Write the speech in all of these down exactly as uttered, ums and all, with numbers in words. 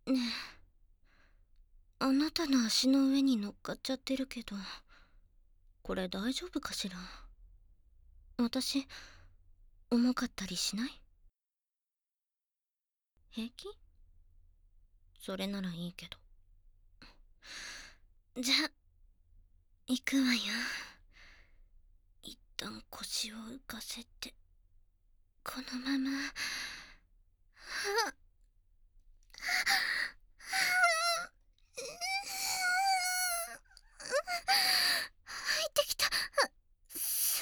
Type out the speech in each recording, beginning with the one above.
ねえ、あなたの足の上に乗っかっちゃってるけど、これ大丈夫かしら。私、重かったりしない？平気？それならいいけど。じゃあ、行くわよ。一旦腰を浮かせて、このまま。はっ。入ってきた。す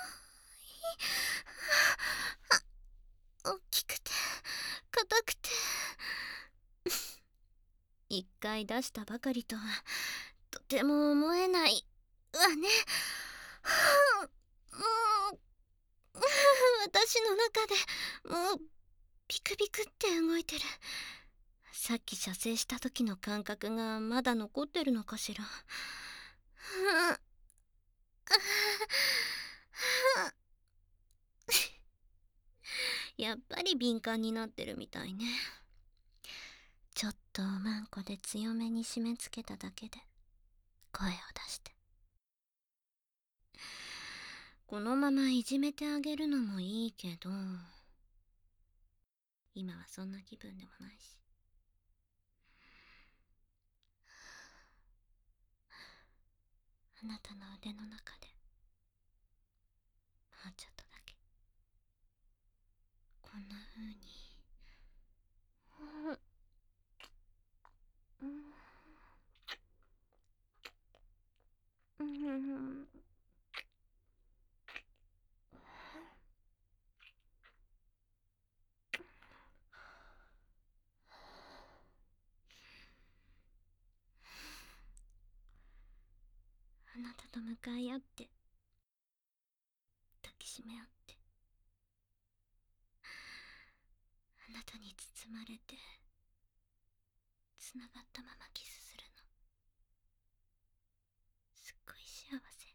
ごい。大きくて硬くて、一回出したばかりとはとても思えないわね。はあ、もう私の中でもうビクビクって動いてる。さっき射精した時の感覚がまだ残ってるのかしら。はあ、やっぱり敏感になってるみたいね。ちょっとおまんこで強めに締め付けただけで声を出して。このままいじめてあげるのもいいけど、今はそんな気分でもないし。あなたの腕の中でもうちょっとだけ、こんな風に。うんうんうん。あなたと向かい合って抱きしめ合って、あなたに包まれてつながったままキスするの、すっごい幸せ。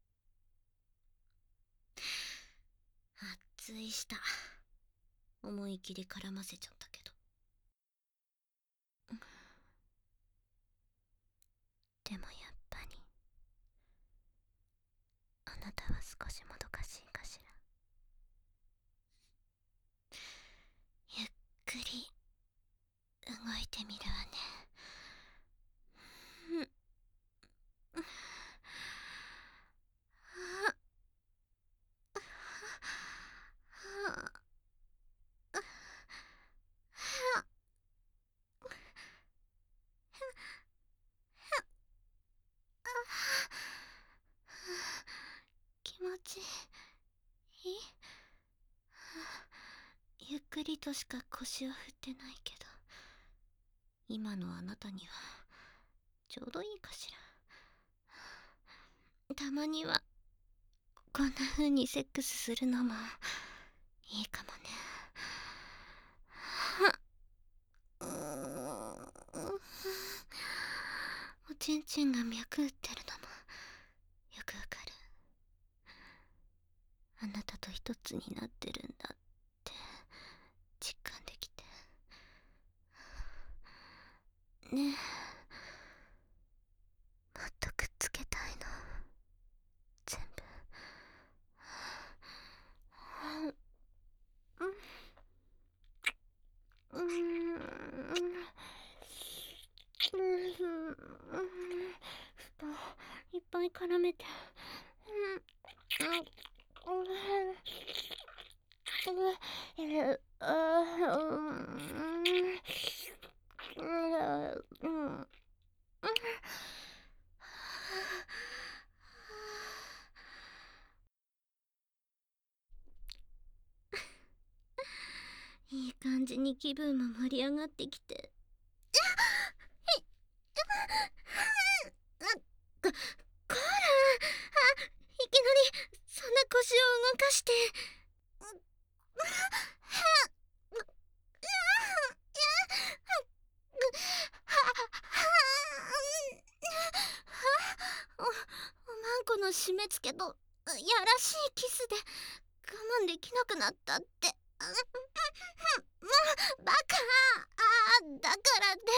熱い舌、思い切り絡ませちゃったけど。でもやっぱりあなたは少しもどかしいかしら。ゆっくり動いてみるわね。気持ちいい？ゆっくりとしか腰を振ってないけど、今のあなたにはちょうどいいかしら。たまにはこんな風にセックスするのもいいかもね。おちんちんが脈打ってるのもよくわかる。あなたと一つになってるんだって実感できて。ねえ、もっとくっつけたいの、全部。うん、うん、いっぱい絡めて。いい感じに気分も盛り上がってきて。こ、こら、あ、いきなりそんな腰を動かして。お、おまんこの締め付けとやらしいキスで我慢できなくなったって。もうバカ。あ、だからって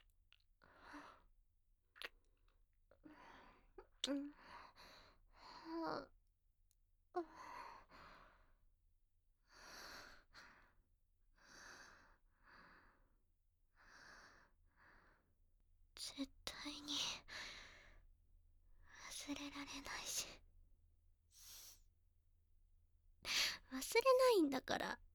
られないし、忘れないんだから。